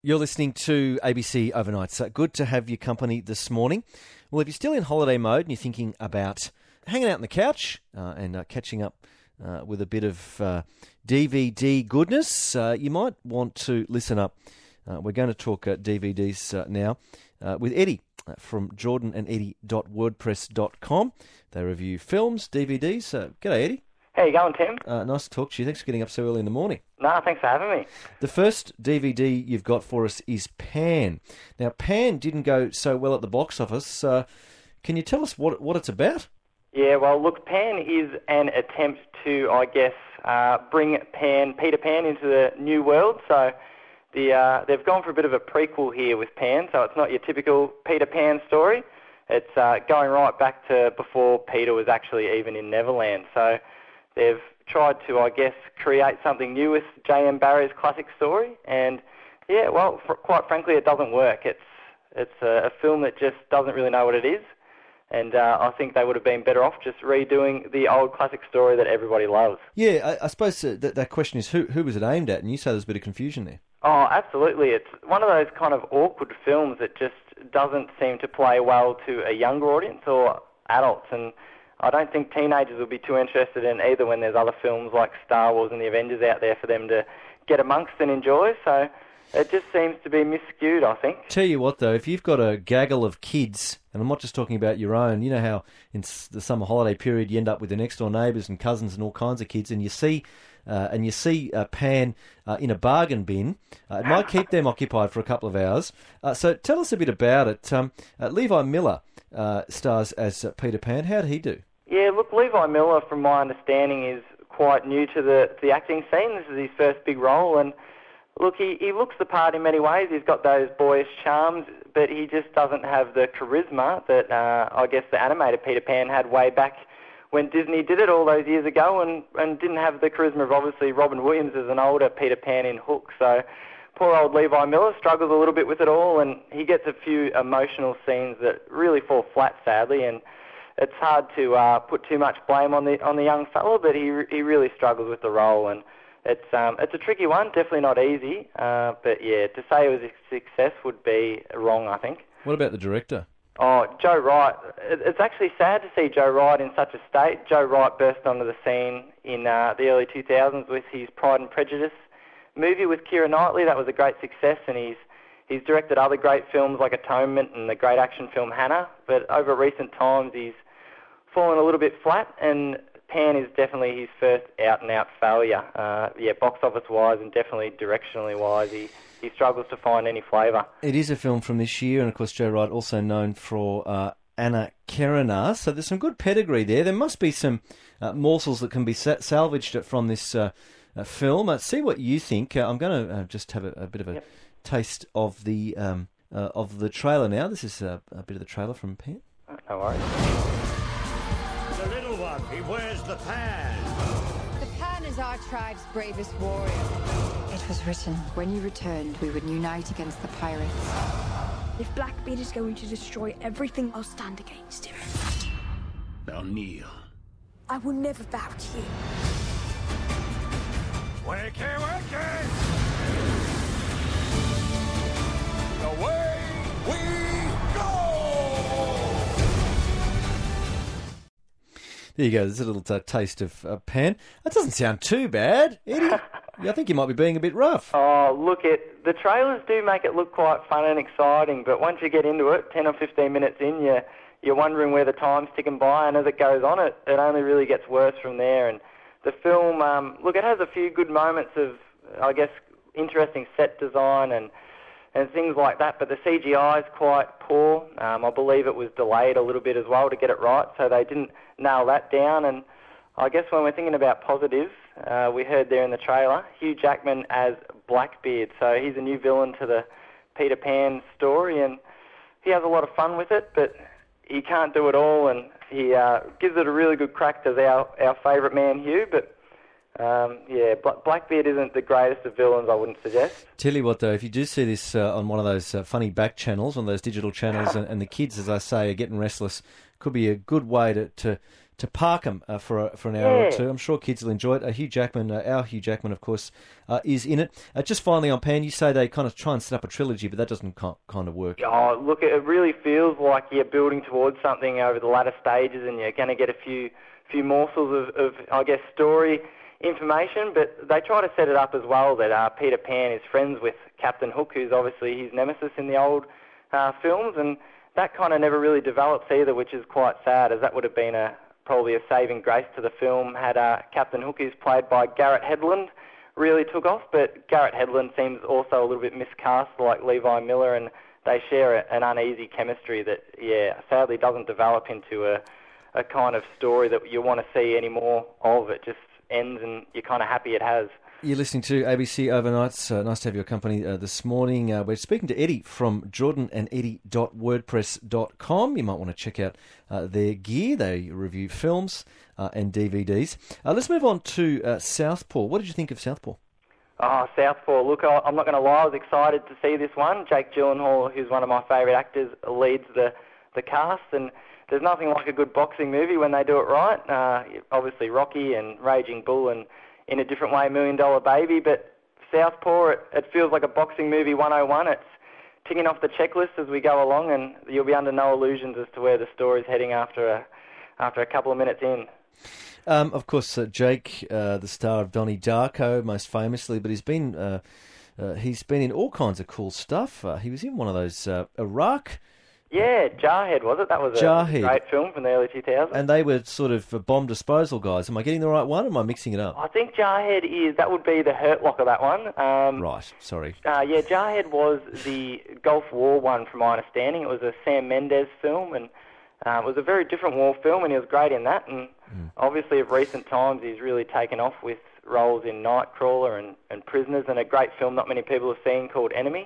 You're listening to ABC Overnights. Good to have your company this morning. Well, if you're still in holiday mode and you're thinking about hanging out on the couch and catching up with a bit of DVD goodness, you might want to listen up. We're going to talk DVDs now with Eddie from jordanandeddie.wordpress.com. They review films, DVDs. G'day, Eddie. How you going, Tim? Nice to talk to you. Thanks for getting up so early in the morning. No, thanks for having me. The first DVD you've got for us is Pan. Now, Pan didn't go so well at the box office. Can you tell us what it's about? Yeah, well, look, Pan is an attempt to, I guess, bring Peter Pan into the new world. So they've gone for a bit of a prequel here with Pan, so it's not your typical Peter Pan story. It's going right back to before Peter was actually even in Neverland. So they've tried to, I guess, create something new with J.M. Barrie's classic story, and yeah, well, quite frankly, it doesn't work. It's a film that just doesn't really know what it is, and I think they would have been better off just redoing the old classic story that everybody loves. Yeah, I suppose that question is who was it aimed at, and you say there's a bit of confusion there. Oh, absolutely. It's one of those kind of awkward films that just doesn't seem to play well to a younger audience or adults, and I don't think teenagers will be too interested in either when there's other films like Star Wars and the Avengers out there for them to get amongst and enjoy. So it just seems to be miscued, I think. Tell you what, though, if you've got a gaggle of kids, and I'm not just talking about your own, you know how in the summer holiday period you end up with the next-door neighbours and cousins and all kinds of kids, and you see Pan in a bargain bin, it might keep them occupied for a couple of hours. So tell us a bit about it. Levi Miller stars as Peter Pan. How did he do? Yeah, look, Levi Miller, from my understanding, is quite new to the acting scene. This is his first big role, and look, he looks the part in many ways. He's got those boyish charms, but he just doesn't have the charisma that I guess the animated Peter Pan had way back when Disney did it all those years ago, and didn't have the charisma of, obviously, Robin Williams as an older Peter Pan in Hook. So poor old Levi Miller struggles a little bit with it all, and he gets a few emotional scenes that really fall flat, sadly, and it's hard to put too much blame on the young fellow, but he really struggles with the role, and it's a tricky one, definitely not easy. But yeah, to say it was a success would be wrong, I think. What about the director? Oh, Joe Wright. It's actually sad to see Joe Wright in such a state. Joe Wright burst onto the scene in the early 2000s with his Pride and Prejudice movie with Keira Knightley. That was a great success, and he's directed other great films like Atonement and the great action film Hannah, but over recent times he's fallen a little bit flat, and Pan is definitely his first out-and-out failure. Box office-wise and definitely directionally-wise, he struggles to find any flavour. It is a film from this year, and of course Joe Wright also known for Anna Karenina, so there's some good pedigree there. There must be some morsels that can be salvaged from this film. See what you think. I'm going to just have a bit of a taste of the trailer now. This is a bit of the trailer from Pan. No worries. The little one, he wears the pan. The Pan is our tribe's bravest warrior. It was written, when you returned, we would unite against the pirates. If Blackbeard is going to destroy everything, I'll stand against him. Now kneel. I will never bow to you. Wakey, wakey! Away we go! There you go, there's a little taste of Pan. That doesn't sound too bad, Eddie. I think you might be being a bit rough. Oh, look, the trailers do make it look quite fun and exciting, but once you get into it, 10 or 15 minutes in, you're wondering where the time's ticking by, and as it goes on, it only really gets worse from there. And the film, look, it has a few good moments of, I guess, interesting set design and things like that, but the CGI is quite poor. I believe it was delayed a little bit as well to get it right, so they didn't nail that down. And I guess when we're thinking about positives, we heard there in the trailer, Hugh Jackman as Blackbeard, so he's a new villain to the Peter Pan story, and he has a lot of fun with it, but he can't do it all, and he gives it a really good crack to our favourite man, Hugh, but Blackbeard isn't the greatest of villains, I wouldn't suggest. Tell you what, though, if you do see this on one of those funny back channels, one of those digital channels, and the kids, as I say, are getting restless, could be a good way to to Parkham for an hour or Yeah. two. I'm sure kids will enjoy it. Hugh Jackman, our Hugh Jackman, of course, is in it. Just finally on Pan, you say they kind of try and set up a trilogy, but that doesn't kind of work. Oh, look, it really feels like you're building towards something over the latter stages, and you're going to get a few morsels of, I guess, story information, but they try to set it up as well that Peter Pan is friends with Captain Hook, who's obviously his nemesis in the old films, and that kind of never really develops either, which is quite sad, as that would have been probably a saving grace to the film had Captain Hook, who's played by Garrett Hedlund, really took off, but Garrett Hedlund seems also a little bit miscast like Levi Miller, and they share an uneasy chemistry that, sadly doesn't develop into a kind of story that you want to see any more of. It just ends and you're kind of happy it has. You're listening to ABC Overnights. Nice to have your company this morning. We're speaking to Eddie from jordanandeddie.wordpress.com. You might want to check out their gear. They review films and DVDs. Let's move on to Southpaw. What did you think of Southpaw? Oh, Southpaw. Look, I'm not going to lie, I was excited to see this one. Jake Gyllenhaal, who's one of my favourite actors, leads the cast, and there's nothing like a good boxing movie when they do it right. Obviously Rocky and Raging Bull and in a different way, $1 Million Baby, but Southpaw, it feels like a boxing movie 101. It's ticking off the checklist as we go along, and you'll be under no illusions as to where the story's heading after a couple of minutes in. Of course, Jake, the star of Donnie Darko, most famously, but he's been in all kinds of cool stuff. He was in one of those Iraq. Yeah, Jarhead, was it? That was a great film from the early 2000s. And they were sort of bomb disposal guys. Am I getting the right one, or am I mixing it up? I think Jarhead that would be the Hurt Locker, that one. Right, sorry. Jarhead was the Gulf War one, from my understanding. It was a Sam Mendes film, and it was a very different war film, and he was great in that. And obviously, of recent times, he's really taken off with roles in Nightcrawler and Prisoners, and a great film not many people have seen called Enemy.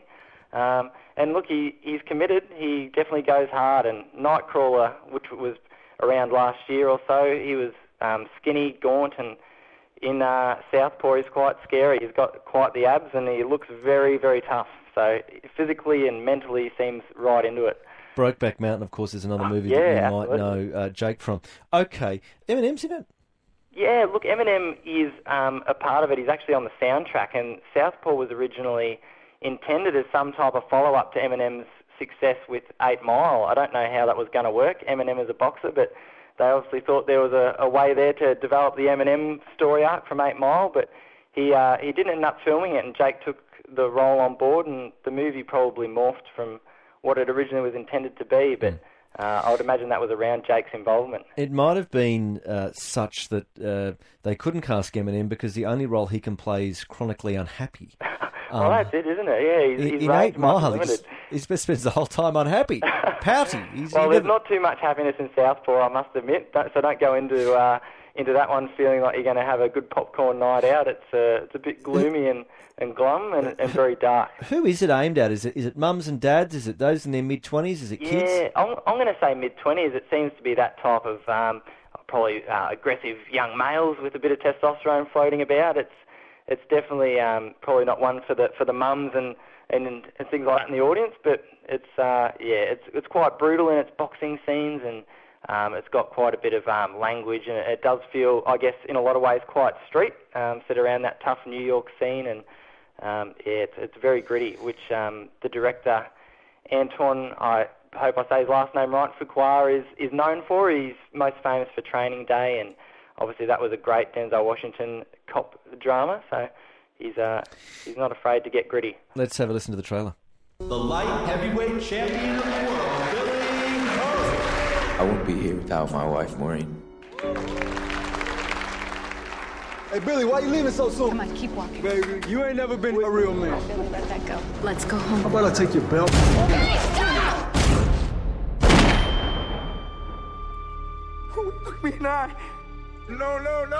And look, he's committed. He definitely goes hard. And Nightcrawler, which was around last year or so, he was skinny, gaunt, and in Southpaw he's quite scary. He's got quite the abs, and he looks very, very tough. So physically and mentally he seems right into it. Brokeback Mountain, of course, is another movie that you absolutely might know Jake from. Okay, Eminem's in it? Yeah, look, Eminem is a part of it. He's actually on the soundtrack, and Southpaw was originally intended as some type of follow-up to Eminem's success with 8 Mile. I don't know how that was going to work. Eminem is a boxer, but they obviously thought there was a way there to develop the Eminem story arc from 8 Mile, but he didn't end up filming it, and Jake took the role on board, and the movie probably morphed from what it originally was intended to be, but I would imagine that was around Jake's involvement. It might have been such that they couldn't cast Eminem because the only role he can play is chronically unhappy. Well, that's it, isn't it? Yeah, he's in 8 Mile, he spends the whole time unhappy, pouty. There's not too much happiness in Southpaw, I must admit. So don't go into that one feeling like you're going to have a good popcorn night out. It's a bit gloomy and glum and very dark. Who is it aimed at? Is it mums and dads? Is it those in their mid-20s? Is it kids? Yeah, I'm going to say mid-20s. It seems to be that type of probably aggressive young males with a bit of testosterone floating about. It's definitely probably not one for the mums and things like that in the audience, but it's quite brutal in its boxing scenes, and it's got quite a bit of language, and it does feel, I guess, in a lot of ways quite street, set around that tough New York scene, and it's very gritty, which the director Antoine, I hope I say his last name right, Fuqua, is known for. He's most famous for Training Day, and obviously that was a great Denzel Washington cop drama, so he's not afraid to get gritty. Let's have a listen to the trailer. The light heavyweight champion of the world, Billy Curry. I wouldn't be here without my wife, Maureen. Hey, Billy, why you leaving so soon? Come on, keep walking. Baby, you ain't never been a real man. Billy, let that go. Let's go home. How about I take your belt? Billy, stop! Look me in the eye. No.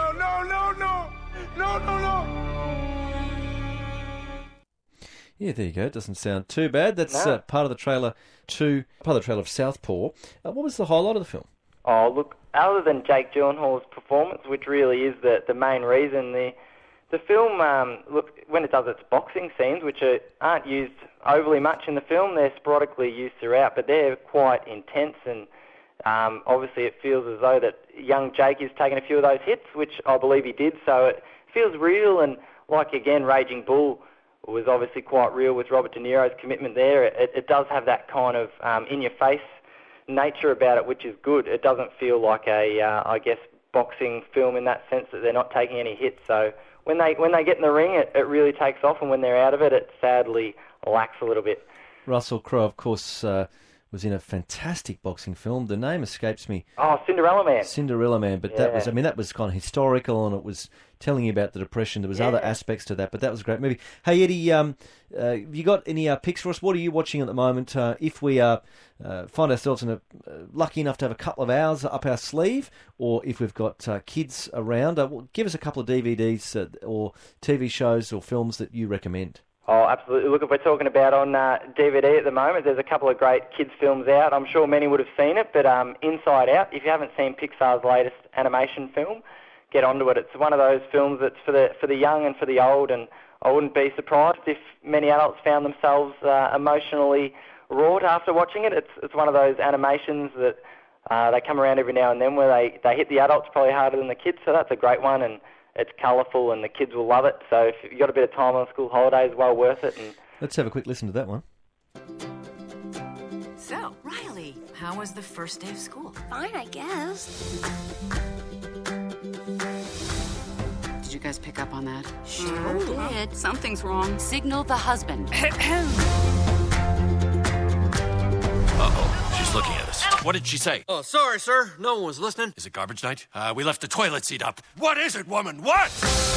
Yeah, there you go. It doesn't sound too bad. That's part of the trailer of Southpaw. What was the highlight of the film? Oh, look, other than Jake Gyllenhaal's performance, which really is the main reason, the film, look, when it does its boxing scenes, which aren't used overly much in the film, they're sporadically used throughout, but they're quite intense and Obviously, it feels as though that young Jake is taking a few of those hits, which I believe he did. So it feels real, and like again, Raging Bull was obviously quite real with Robert De Niro's commitment there. It does have that kind of in-your-face nature about it, which is good. It doesn't feel like a, I guess, boxing film in that sense that they're not taking any hits. So when they get in the ring, it really takes off, and when they're out of it, it sadly lacks a little bit. Russell Crowe, of course, was in a fantastic boxing film. The name escapes me. Oh, Cinderella Man. Cinderella Man, but that was kind of historical, and it was telling you about the Depression. There was other aspects to that, but that was a great movie. Hey, Eddie, have you got any picks for us? What are you watching at the moment? If we find ourselves lucky enough to have a couple of hours up our sleeve, or if we've got kids around, give us a couple of DVDs or TV shows or films that you recommend. Oh, absolutely. Look, if we're talking about on DVD at the moment, there's a couple of great kids' films out. I'm sure many would have seen it, but Inside Out, if you haven't seen Pixar's latest animation film, get onto it. It's one of those films that's for the young and for the old, and I wouldn't be surprised if many adults found themselves emotionally wrought after watching it. It's one of those animations that they come around every now and then where they hit the adults probably harder than the kids, so that's a great one, and it's colourful and the kids will love it. So if you've got a bit of time on school holidays, well worth it. And let's have a quick listen to that one. So, Riley, how was the first day of school? Fine, I guess. Did you guys pick up on that? Sure did. Something's wrong. Signal the husband. Uh-oh, she's looking at us. What did she say? Oh, sorry, sir. No one was listening. Is it garbage night? We left the toilet seat up. What is it, woman? What?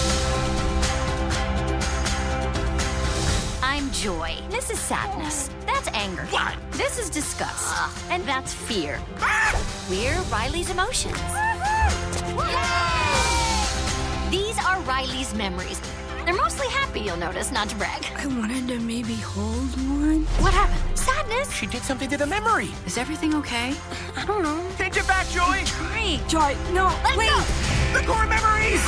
I'm joy. This is sadness. That's anger. What? This is disgust. And that's fear. We're Riley's emotions. These are Riley's memories. They're mostly happy, you'll notice, not to brag. I wanted to maybe hold one. What happened? Sadness? She did something to the memory. Is everything okay? I don't know. Take it back, Joy. Trying. Joy, no, Let wait. go. The core memories.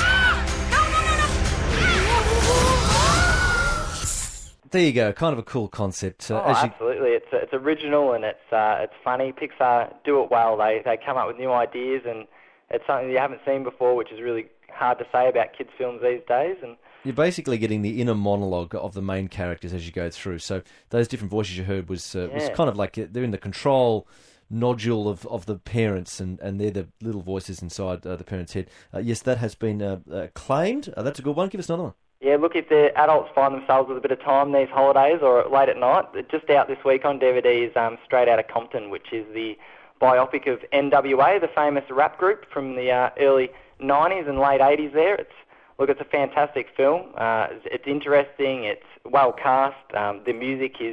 There you go, kind of a cool concept. Absolutely. It's original and it's funny. Pixar do it well. They come up with new ideas, and it's something you haven't seen before, which is really hard to say about kids' films these days. And you're basically getting the inner monologue of the main characters as you go through. So those different voices you heard was kind of like they're in the control nodule of the parents, and they're the little voices inside the parents' head. Yes, that has been claimed. That's a good one. Give us another one. Yeah, look, if the adults find themselves with a bit of time these holidays or late at night, just out this week on DVD is Straight Outta Compton, which is the biopic of NWA, the famous rap group from the early 90s and late 80s there. It's a fantastic film. It's interesting. It's well cast. The music is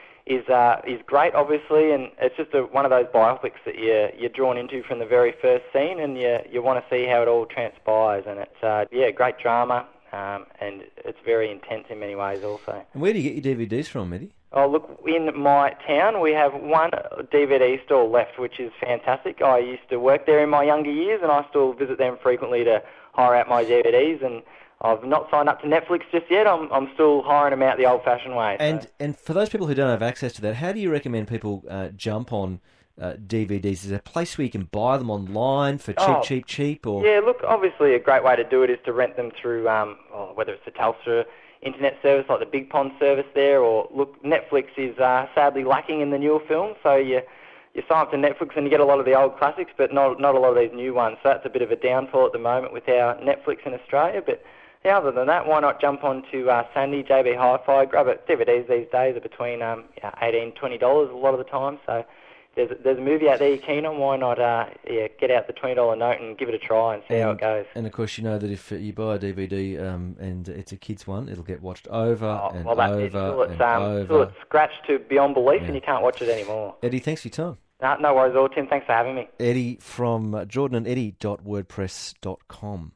great, obviously, and it's just one of those biopics that you're drawn into from the very first scene, and you want to see how it all transpires. And it's great drama, and it's very intense in many ways also. And where do you get your DVDs from, Eddie? Oh, look, in my town we have one DVD store left, which is fantastic. I used to work there in my younger years, and I still visit them frequently to hire out my DVDs, and I've not signed up to Netflix just yet. I'm still hiring them out the old-fashioned way. And for those people who don't have access to that, how do you recommend people jump on DVDs? Is there a place where you can buy them online for cheap? Or yeah, look, obviously a great way to do it is to rent them through whether it's the Telstra internet service like the Big Pond service there, or look, Netflix is sadly lacking in the newer films, so you sign up to Netflix and you get a lot of the old classics, but not a lot of these new ones. So that's a bit of a downfall at the moment with our Netflix in Australia. But yeah, other than that, why not jump on to Sandy, JB Hi-Fi, grab it. DVDs these days are between $18, $20 a lot of the time. So there's a movie out there you're keen on, why not get out the $20 note and give it a try and see how it goes. And of course, you know that if you buy a DVD and it's a kid's one, it'll get watched over and over. Until it's scratched to beyond belief and you can't watch it anymore. Eddie, thanks for your time. No worries at all, Tim. Thanks for having me. Eddie from jordanandeddie.wordpress.com.